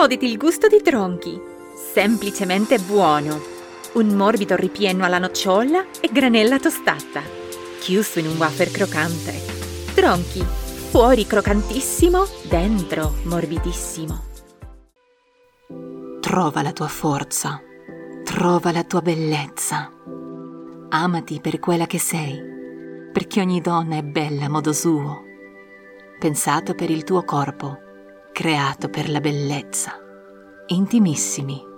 goditi il gusto di Tronchi. Semplicemente buono. Un morbido ripieno alla nocciola e granella tostata, chiuso in un wafer croccante. Tronchi, fuori croccantissimo, dentro morbidissimo. Trova la tua forza, trova la tua bellezza. Amati per quella che sei, perché ogni donna è bella a modo suo. Pensato per il tuo corpo, creato per la bellezza. Intimissimi.